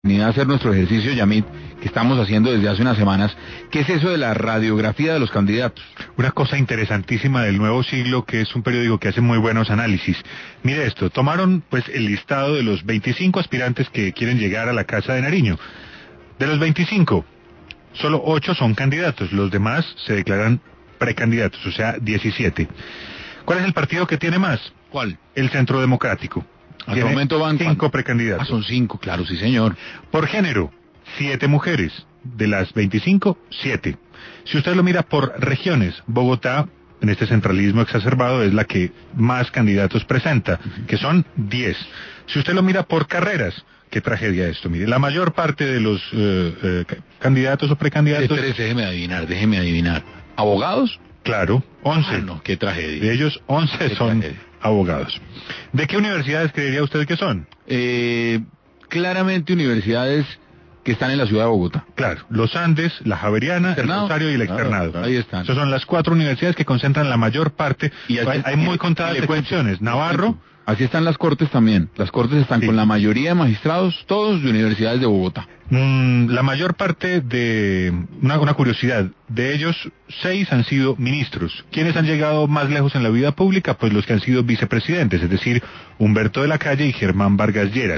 a hacer nuestro ejercicio, Yamit, que estamos haciendo desde hace unas semanas. ¿Qué es eso de la radiografía de los candidatos? Una cosa interesantísima del Nuevo Siglo, que es un periódico que hace muy buenos análisis. Mire esto, tomaron pues el listado de los 25 aspirantes que quieren llegar a la Casa de Nariño. De los 25, solo 8 son candidatos, los demás se declaran precandidatos, o sea, 17. ¿Cuál es el partido que tiene más? ¿Cuál? El Centro Democrático. Hasta el momento van 5 precandidatos. Ah, son 5, claro, sí señor. Por género, 7 mujeres. De las 25, 7. Si usted lo mira por regiones, Bogotá, en este centralismo exacerbado, es la que más candidatos presenta, que son 10. Si usted lo mira por carreras, qué tragedia esto, mire, la mayor parte de los candidatos o precandidatos... Déjeme adivinar. ¿Abogados? Claro, 11. Ah, no, qué tragedia. De ellos, 11 son abogados. ¿De qué universidades creería usted que son? Claramente universidades que están en la ciudad de Bogotá. Claro, los Andes, la Javeriana, el Rosario y el Externado. Claro, ahí están. Esas son las 4 universidades que concentran la mayor parte. Y hay muy contadas excepciones. Navarro. Así están las cortes también. Las cortes están con la mayoría de magistrados, todos de universidades de Bogotá. La mayor parte de... Una curiosidad, de ellos 6 han sido ministros. ¿Quiénes han llegado más lejos en la vida pública? Pues los que han sido vicepresidentes, es decir, Humberto de la Calle y Germán Vargas Lleras.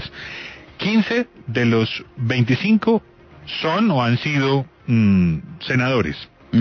15 de los 25 son o han sido senadores.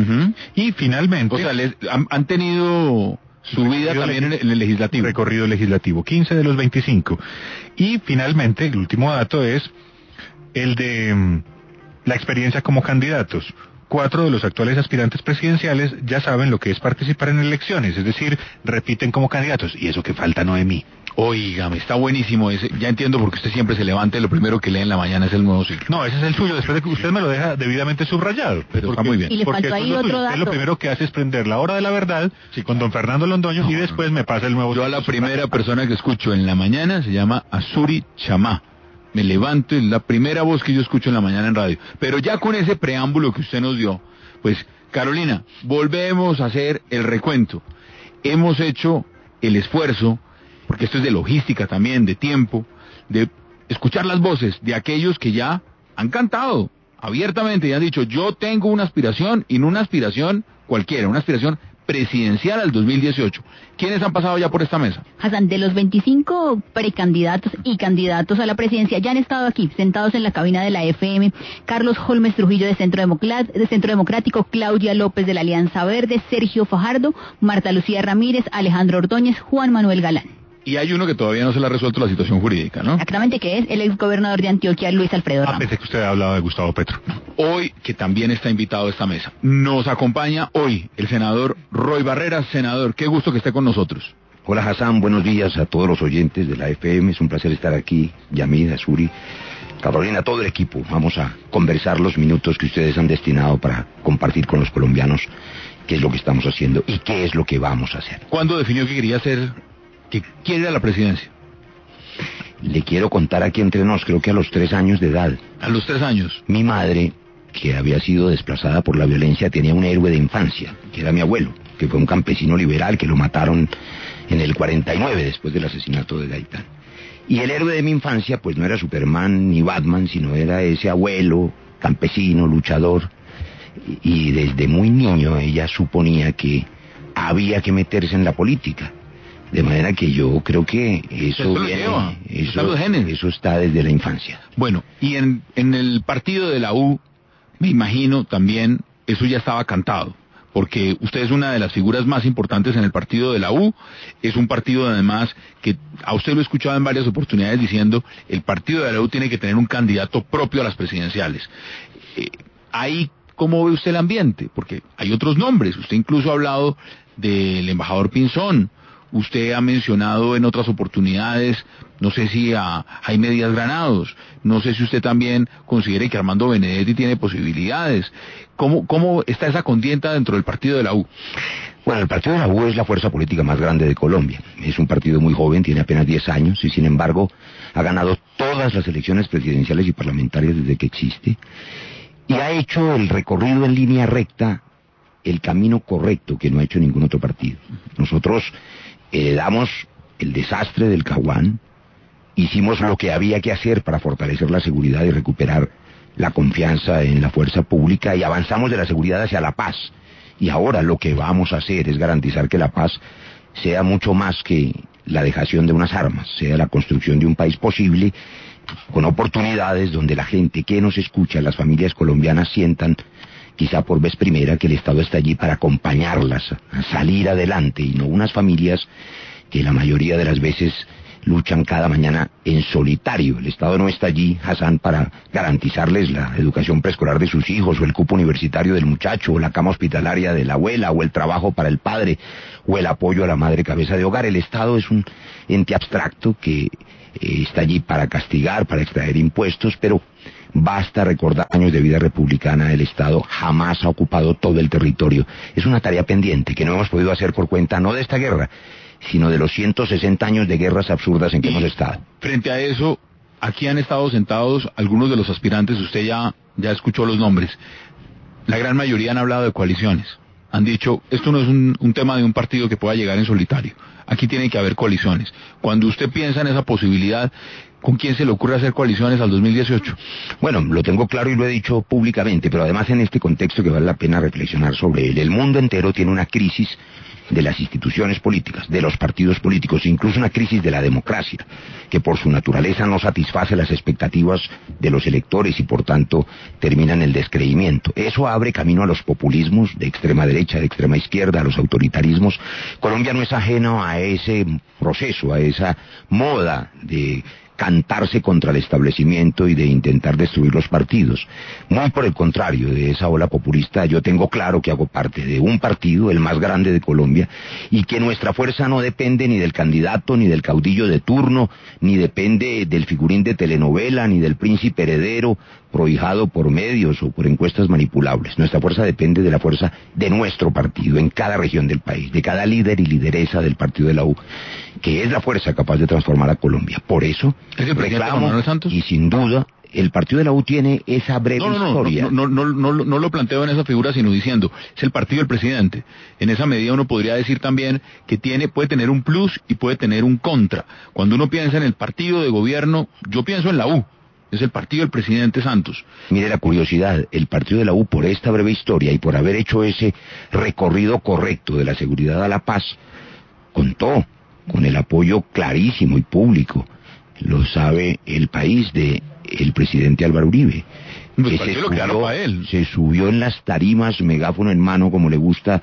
Y finalmente... O sea, han tenido su vida también en el legislativo. Recorrido legislativo, 15 de los 25. Y finalmente, el último dato es el de la experiencia como candidatos. 4 de los actuales aspirantes presidenciales ya saben lo que es participar en elecciones, es decir, repiten como candidatos. Y eso que falta Noemí. Óigame, está buenísimo ese. Ya entiendo por qué usted siempre se levanta y lo primero que lee en la mañana es el Nuevo Siglo. No, ese es el suyo, después de que usted me lo deja debidamente subrayado. Pero está muy bien. Y le faltó ahí otro dato. Usted lo primero que hace es prender La Hora de la Verdad con don Fernando Londoño y después me pasa el Nuevo Siglo. Yo a la primera persona que escucho en la mañana se llama Azuri Chamá. Me levanto, es la primera voz que yo escucho en la mañana en radio. Pero ya con ese preámbulo que usted nos dio, pues, Carolina, volvemos a hacer el recuento. Hemos hecho el esfuerzo, porque esto es de logística también, de tiempo, de escuchar las voces de aquellos que ya han cantado abiertamente y han dicho, yo tengo una aspiración, y no una aspiración cualquiera, una aspiración presidencial al 2018. ¿Quiénes han pasado ya por esta mesa? Hassan, de los 25 precandidatos y candidatos a la presidencia ya han estado aquí, sentados en la cabina de la FM, Carlos Holmes Trujillo de Centro Democrático, Claudia López de la Alianza Verde, Sergio Fajardo, Marta Lucía Ramírez, Alejandro Ordóñez, Juan Manuel Galán. Y hay uno que todavía no se le ha resuelto la situación jurídica, ¿no? Exactamente, que es el exgobernador de Antioquia, Luis Alfredo Ramos. Pensé que usted hablaba de Gustavo Petro. Hoy, que también está invitado a esta mesa, nos acompaña hoy el senador Roy Barreras. Senador, qué gusto que esté con nosotros. Hola Hassan, buenos días a todos los oyentes de la FM, es un placer estar aquí, Yamid, Azuri, Carolina, todo el equipo. Vamos a conversar los minutos que ustedes han destinado para compartir con los colombianos qué es lo que estamos haciendo y qué es lo que vamos a hacer. ¿Cuándo definió que quería ser, que quiere ir a la presidencia? Le quiero contar aquí entre nos, creo que a los 3 años de edad. ¿A los 3 años? Mi madre, que había sido desplazada por la violencia, tenía un héroe de infancia, que era mi abuelo, que fue un campesino liberal que lo mataron en el 49, después del asesinato de Gaitán. Y el héroe de mi infancia, pues no era Superman ni Batman, sino era ese abuelo, campesino, luchador. Y desde muy niño ella suponía que había que meterse en la política. De manera que yo creo que eso está desde la infancia. Bueno, y en el partido de la U, me imagino también, eso ya estaba cantado, porque usted es una de las figuras más importantes en el partido de la U, es un partido además que a usted lo he escuchado en varias oportunidades diciendo, el partido de la U tiene que tener un candidato propio a las presidenciales. Ahí, ¿cómo ve usted el ambiente? Porque hay otros nombres, usted incluso ha hablado del embajador Pinzón, usted ha mencionado en otras oportunidades, no sé si a Jaime Díaz Granados, no sé si usted también considere que Armando Benedetti tiene posibilidades. ¿Cómo está esa contienda dentro del partido de la U? Bueno, el partido de la U es la fuerza política más grande de Colombia. Es un partido muy joven, tiene apenas 10 años y sin embargo ha ganado todas las elecciones presidenciales y parlamentarias desde que existe y ha hecho el recorrido en línea recta, el camino correcto que no ha hecho ningún otro partido. Nosotros heredamos el desastre del Caguán, hicimos lo que había que hacer para fortalecer la seguridad y recuperar la confianza en la fuerza pública, y avanzamos de la seguridad hacia la paz. Y ahora lo que vamos a hacer es garantizar que la paz sea mucho más que la dejación de unas armas, sea la construcción de un país posible, con oportunidades donde la gente que nos escucha, las familias colombianas, sientan, quizá por vez primera, que el Estado está allí para acompañarlas a salir adelante, y no unas familias que la mayoría de las veces luchan cada mañana en solitario. El Estado no está allí, Hassan, para garantizarles la educación preescolar de sus hijos, o el cupo universitario del muchacho, o la cama hospitalaria de la abuela, o el trabajo para el padre, o el apoyo a la madre cabeza de hogar. El Estado es un ente abstracto que está allí para castigar, para extraer impuestos, pero basta recordar años de vida republicana. El Estado jamás ha ocupado todo el territorio. Es una tarea pendiente que no hemos podido hacer por cuenta, no de esta guerra, sino de los 160 años de guerras absurdas en que hemos estado. Frente a eso, aquí han estado sentados algunos de los aspirantes, usted ya escuchó los nombres. La gran mayoría han hablado de coaliciones. Han dicho, esto no es un tema de un partido que pueda llegar en solitario. Aquí tiene que haber coaliciones. Cuando usted piensa en esa posibilidad, ¿con quién se le ocurre hacer coaliciones al 2018? Bueno, lo tengo claro y lo he dicho públicamente, pero además en este contexto que vale la pena reflexionar sobre él. El mundo entero tiene una crisis de las instituciones políticas, de los partidos políticos, incluso una crisis de la democracia, que por su naturaleza no satisface las expectativas de los electores y por tanto termina en el descreimiento. Eso abre camino a los populismos de extrema derecha, de extrema izquierda, a los autoritarismos. Colombia no es ajeno a ese proceso, a esa moda de cantarse contra el establecimiento y de intentar destruir los partidos. Muy por el contrario de esa ola populista, yo tengo claro que hago parte de un partido, el más grande de Colombia, y que nuestra fuerza no depende ni del candidato, ni del caudillo de turno, ni depende del figurín de telenovela, ni del príncipe heredero prohijado por medios o por encuestas manipulables. Nuestra fuerza depende de la fuerza de nuestro partido en cada región del país, de cada líder y lideresa del partido de la U, que es la fuerza capaz de transformar a Colombia. Por eso reclamo, y sin duda, el partido de la U tiene esa breve historia. No lo planteo en esa figura, sino diciendo, es el partido del presidente. En esa medida uno podría decir también que puede tener un plus y puede tener un contra. Cuando uno piensa en el partido de gobierno, yo pienso en la U. Es el partido del presidente Santos. Mire la curiosidad, el partido de la U, por esta breve historia y por haber hecho ese recorrido correcto de la seguridad a la paz, contó con el apoyo clarísimo y público, lo sabe el país, de el presidente Álvaro Uribe, que se subió en las tarimas, megáfono en mano, como le gusta,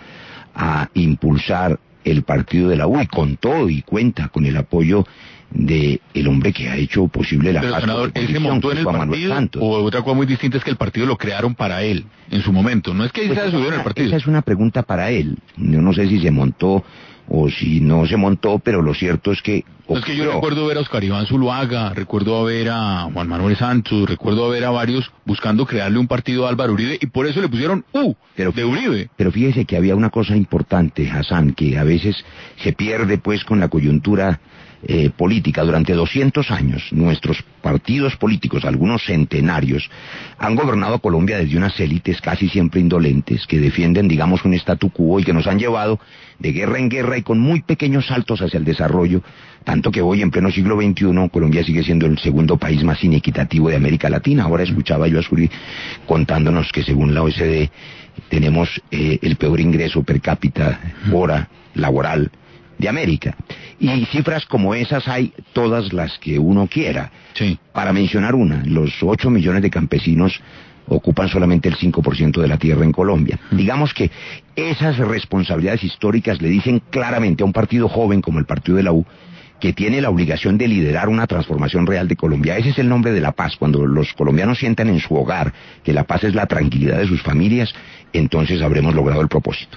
a impulsar el partido de la U, y contó y cuenta con el apoyo de el hombre que ha hecho posible la paz. Senador, ¿él se montó en el partido? O otra cosa muy distinta es que el partido lo crearon para él, en su momento. No es que él se subió en el partido. Esa es una pregunta para él. Yo no sé si se montó o si no se montó, pero lo cierto es que es que yo recuerdo ver a Oscar Iván Zuluaga, recuerdo ver a Juan Manuel Santos, recuerdo ver a varios buscando crearle un partido a Álvaro Uribe, y por eso le pusieron de Uribe. Pero fíjese que había una cosa importante, Hassan, que a veces se pierde pues con la coyuntura política. Durante 200 años nuestros partidos políticos, algunos centenarios, han gobernado Colombia desde unas élites casi siempre indolentes que defienden, digamos, un statu quo, y que nos han llevado de guerra en guerra y con muy pequeños saltos hacia el desarrollo, tanto que hoy, en pleno siglo XXI, Colombia sigue siendo el segundo país más inequitativo de América Latina. Ahora escuchaba yo a Suri contándonos que según la OECD tenemos el peor ingreso per cápita hora laboral de América. Y cifras como esas hay todas las que uno quiera. Sí. Para mencionar una, los 8 millones de campesinos ocupan solamente el 5% de la tierra en Colombia. Digamos que esas responsabilidades históricas le dicen claramente a un partido joven como el partido de la U que tiene la obligación de liderar una transformación real de Colombia. Ese es el nombre de la paz. Cuando los colombianos sientan en su hogar que la paz es la tranquilidad de sus familias, entonces habremos logrado el propósito.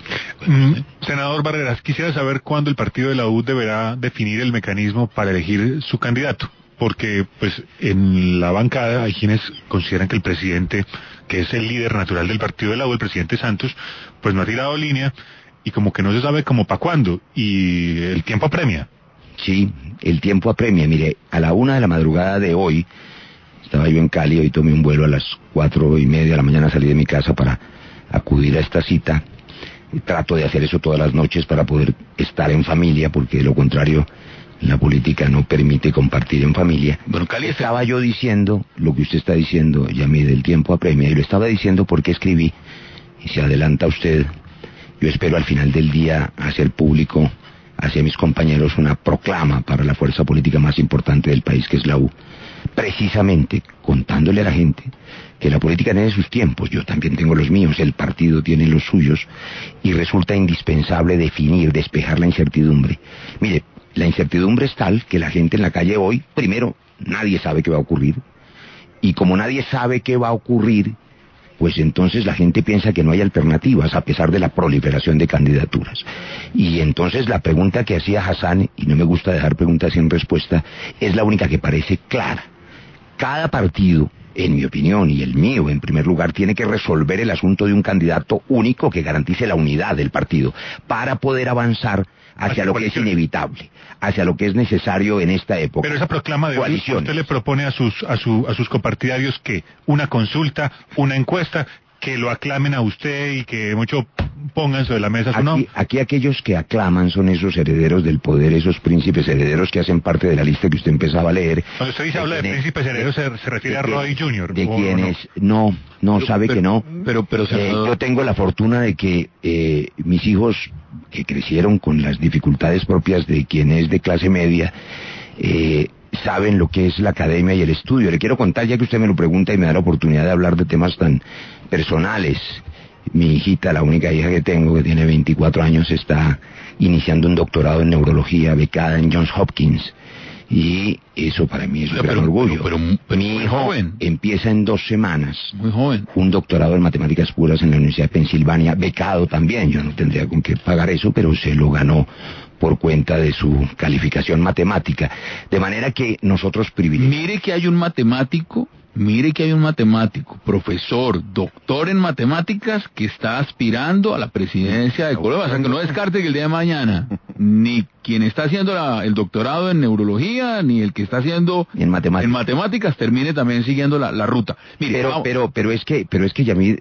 Senador Barreras, quisiera saber cuándo el partido de la U deberá definir el mecanismo para elegir su candidato, porque pues en la bancada hay quienes consideran que el presidente, que es el líder natural del partido de la U, el presidente Santos, pues no ha tirado línea, y como que no se sabe como para cuándo, y el tiempo apremia. Sí, el tiempo apremia. Mire, a la 1 de la madrugada de hoy, estaba yo en Cali, hoy tomé un vuelo a las 4:30 de la mañana, salí de mi casa para acudir a esta cita. Trato de hacer eso todas las noches para poder estar en familia, porque de lo contrario La política no permite compartir en familia. Bueno, Cali estaba yo diciendo lo que usted está diciendo, Yamid, del tiempo apremia, y lo estaba diciendo porque escribí, y se adelanta usted, yo espero al final del día hacer público hacia mis compañeros una proclama para la fuerza política más importante del país, que es la U, precisamente contándole a la gente que la política tiene sus tiempos, yo también tengo los míos, el partido tiene los suyos, y resulta indispensable definir, despejar la incertidumbre. Mire, la incertidumbre es tal que la gente en la calle hoy, primero, nadie sabe qué va a ocurrir, y como nadie sabe qué va a ocurrir, pues entonces la gente piensa que no hay alternativas a pesar de la proliferación de candidaturas. Y entonces la pregunta que hacía Hassan, y no me gusta dejar preguntas sin respuesta, es la única que parece clara. Cada partido, en mi opinión y el mío en primer lugar, tiene que resolver el asunto de un candidato único que garantice la unidad del partido para poder avanzar hacia lo que es inevitable, hacia lo que es necesario en esta época. Pero esa proclama de hoy, usted le propone a sus copartidarios que una consulta, una encuesta, que lo aclamen a usted y que mucho pongan sobre la mesa su nombre. Aquí aquellos que aclaman son esos herederos del poder, esos príncipes herederos que hacen parte de la lista que usted empezaba a leer. Cuando usted dice habla de príncipes herederos, se refiere a Roy Jr. De quienes, no, sabe que no. Pero yo tengo la fortuna de que mis hijos, que crecieron con las dificultades propias de quien es de clase media, saben lo que es la academia y el estudio. Le quiero contar, ya que usted me lo pregunta y me da la oportunidad de hablar de temas tan personales. Mi hijita, la única hija que tengo, que tiene 24 años, está iniciando un doctorado en neurología becada en Johns Hopkins. Y eso para mí es un gran orgullo. Pero mi hijo empieza en 2 semanas. Muy joven. Un doctorado en matemáticas puras en la Universidad de Pensilvania, becado también. Yo no tendría con qué pagar eso, pero se lo ganó por cuenta de su calificación matemática. De manera que nosotros privilegiamos. Mire que hay un matemático, profesor, doctor en matemáticas, que está aspirando a la presidencia de Colombia. O sea, que no descarte que el día de mañana, ni quien está haciendo el doctorado en neurología, ni el que está haciendo en matemáticas, termine también siguiendo la ruta. Mire, pero es que Yamid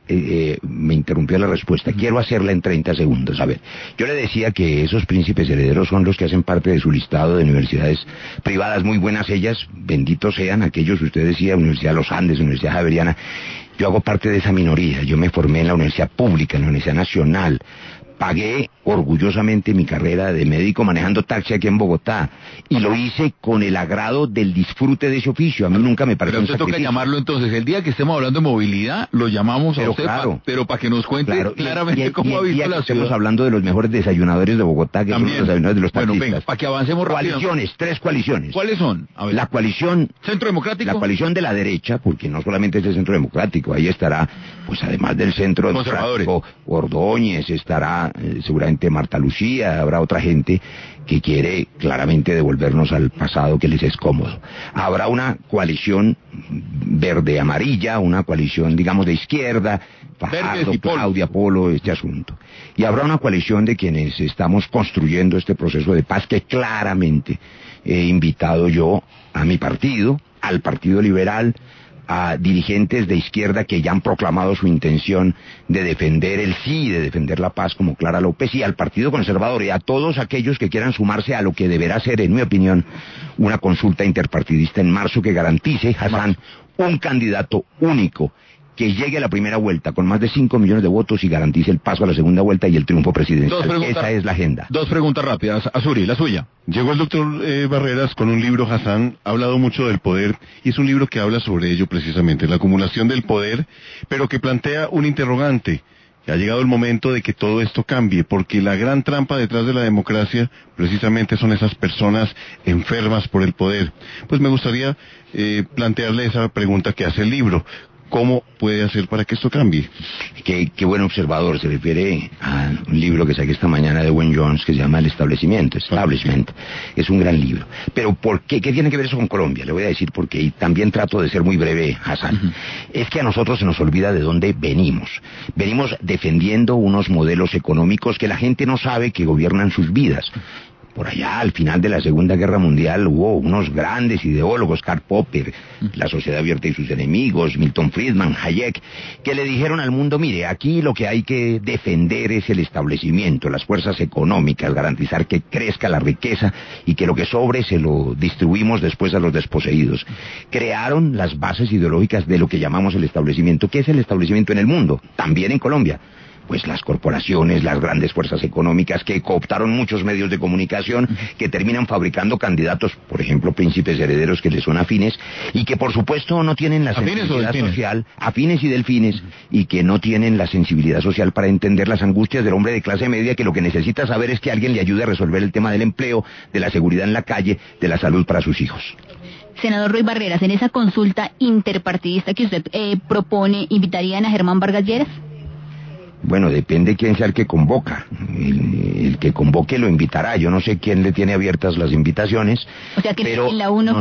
me interrumpió la respuesta. Quiero hacerla en 30 segundos. A ver, yo le decía que esos príncipes herederos son los que hacen parte de su listado de universidades privadas, muy buenas ellas, benditos sean aquellos, usted decía, Universidad de los Andes, Universidad Javeriana. Yo hago parte de esa minoría. Yo me formé en la Universidad Pública, en la Universidad Nacional. Pagué orgullosamente mi carrera de médico manejando taxi aquí en Bogotá, y lo hice con el agrado del disfrute de ese oficio. A mí nunca me pareció un sacrificio. Pero usted toca llamarlo entonces, el día que estemos hablando de movilidad, lo llamamos a usted, claro, pero para que nos cuente claramente cómo ha visto la ciudad. Estamos hablando de los mejores desayunadores de Bogotá, que también son los desayunadores de los taxistas. Bueno, venga, para que avancemos rápido. Coaliciones, 3 coaliciones. ¿Cuáles son? A ver. La coalición ¿Centro Democrático? La coalición de la derecha, porque no solamente es el Centro Democrático, ahí estará, pues además del Centro Democrático, Ordóñez, estará seguramente Marta Lucía, habrá otra gente que quiere claramente devolvernos al pasado que les es cómodo. Habrá una coalición verde-amarilla, una coalición, digamos, de izquierda, Fajardo, Claudia, Polo, este asunto. Y habrá una coalición de quienes estamos construyendo este proceso de paz que claramente he invitado yo a mi partido, al Partido Liberal, a dirigentes de izquierda que ya han proclamado su intención de defender el sí, de defender la paz, como Clara López, y al Partido Conservador, y a todos aquellos que quieran sumarse a lo que deberá ser, en mi opinión, una consulta interpartidista en marzo que garantice, Hassan, un candidato único, que llegue a la primera vuelta con más de 5 millones de votos y garantice el paso a la segunda vuelta y el triunfo presidencial. Esa es la agenda. 2 preguntas rápidas. Azuri, la suya. Llegó el doctor Barreras con un libro, Hassan, ha hablado mucho del poder, y es un libro que habla sobre ello precisamente, la acumulación del poder, pero que plantea un interrogante. Ha llegado el momento de que todo esto cambie, porque la gran trampa detrás de la democracia precisamente son esas personas enfermas por el poder. Pues me gustaría plantearle esa pregunta que hace el libro. ¿Cómo puede hacer para que esto cambie? Qué buen observador. Se refiere a un libro que saqué esta mañana de Wayne Jones que se llama El Establishment. Es un gran libro. Pero ¿por qué? ¿Qué tiene que ver eso con Colombia? Le voy a decir por qué, y también trato de ser muy breve, Hassan. Es que a nosotros se nos olvida de dónde venimos. Venimos defendiendo unos modelos económicos que la gente no sabe que gobiernan sus vidas. Por allá, al final de la Segunda Guerra Mundial, hubo unos grandes ideólogos, Karl Popper, la sociedad abierta y sus enemigos, Milton Friedman, Hayek, que le dijeron al mundo, mire, aquí lo que hay que defender es el establecimiento, las fuerzas económicas, garantizar que crezca la riqueza y que lo que sobre se lo distribuimos después a los desposeídos. Crearon las bases ideológicas de lo que llamamos el establecimiento. ¿Qué es el establecimiento en el mundo? También en Colombia. Pues las corporaciones, las grandes fuerzas económicas que cooptaron muchos medios de comunicación, que terminan fabricando candidatos, por ejemplo, príncipes herederos que les son afines, y que por supuesto no tienen la sensibilidad social, afines y delfines, y que no tienen la sensibilidad social para entender las angustias del hombre de clase media, que lo que necesita saber es que alguien le ayude a resolver el tema del empleo, de la seguridad en la calle, de la salud para sus hijos. Senador Roy Barreras, en esa consulta interpartidista que usted propone, ¿invitarían a Germán Vargas Lleras? Bueno, depende quién sea el que convoca. El que convoque lo invitará. Yo no sé quién le tiene abiertas las invitaciones, o sea que pero en la UNO...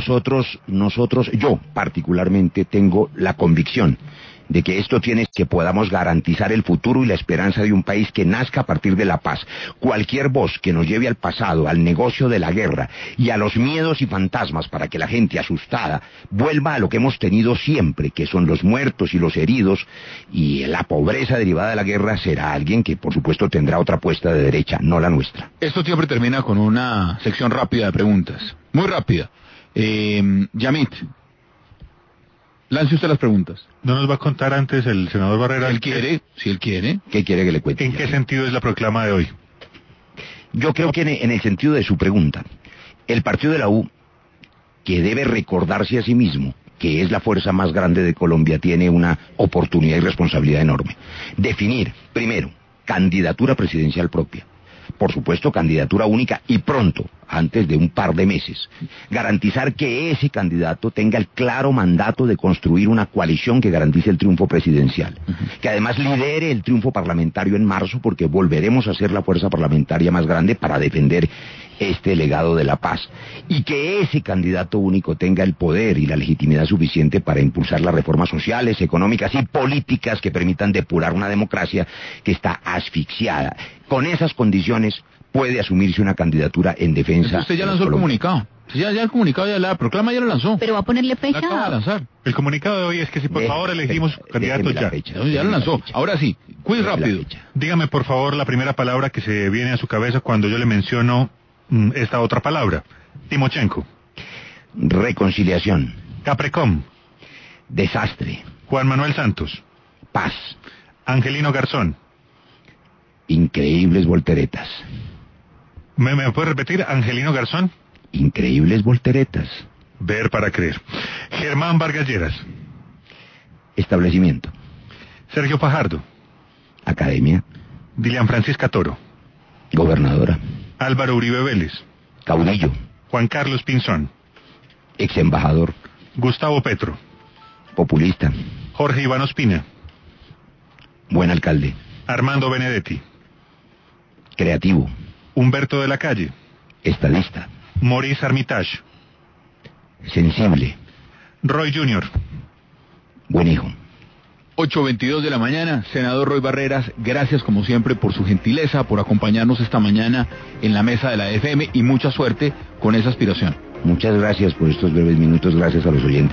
yo particularmente tengo la convicción de que esto tiene que podamos garantizar el futuro y la esperanza de un país que nazca a partir de la paz. Cualquier voz que nos lleve al pasado, al negocio de la guerra y a los miedos y fantasmas para que la gente asustada vuelva a lo que hemos tenido siempre, que son los muertos y los heridos y la pobreza derivada de la guerra, será alguien que por supuesto tendrá otra apuesta de derecha, no la nuestra. Esto siempre termina con una sección rápida de preguntas, muy rápida. Yamit, lance usted las preguntas. ¿No nos va a contar antes el senador Barreras? Si él quiere. ¿Qué quiere que le cuente? ¿En qué sentido es la proclama de hoy? Yo creo que en el sentido de su pregunta, el partido de la U, que debe recordarse a sí mismo que es la fuerza más grande de Colombia, tiene una oportunidad y responsabilidad enorme. Definir, primero, candidatura presidencial propia. Por supuesto, candidatura única y pronto, antes de un par de meses. Garantizar que ese candidato tenga el claro mandato de construir una coalición que garantice el triunfo presidencial. Que además lidere el triunfo parlamentario en marzo, porque volveremos a ser la fuerza parlamentaria más grande para defender este legado de la paz. Y que ese candidato único tenga el poder y la legitimidad suficiente para impulsar las reformas sociales, económicas y políticas que permitan depurar una democracia que está asfixiada. Con esas condiciones puede asumirse una candidatura en defensa. Entonces usted ya lanzó el comunicado. Ya el comunicado, ya la proclama ya lo lanzó. Pero va a ponerle fecha. La acaba de lanzar. El comunicado de hoy es que si por favor elegimos candidatos ya. Ya lo lanzó. Ahora sí, quiz rápido. Dígame por favor la primera palabra que se viene a su cabeza cuando yo le menciono esta otra palabra. Timochenko. Reconciliación. Caprecom. Desastre. Juan Manuel Santos. Paz. Angelino Garzón. Increíbles volteretas. ¿Me puede repetir? Angelino Garzón. Increíbles volteretas. Ver para creer. Germán Vargas Lleras. Establecimiento. Sergio Fajardo. Academia. Dilian Francisca Toro. Gobernadora. Álvaro Uribe Vélez. Caudillo. Juan Carlos Pinzón. Ex embajador. Gustavo Petro. Populista. Jorge Iván Ospina. Buen alcalde. Armando Benedetti. Creativo. Humberto de la Calle. Estadista. Maurice Armitage. Sensible. Roy Jr. Buen hijo. 8:22 de la mañana, senador Roy Barreras, gracias como siempre por su gentileza, por acompañarnos esta mañana en la mesa de la FM y mucha suerte con esa aspiración. Muchas gracias por estos breves minutos, gracias a los oyentes.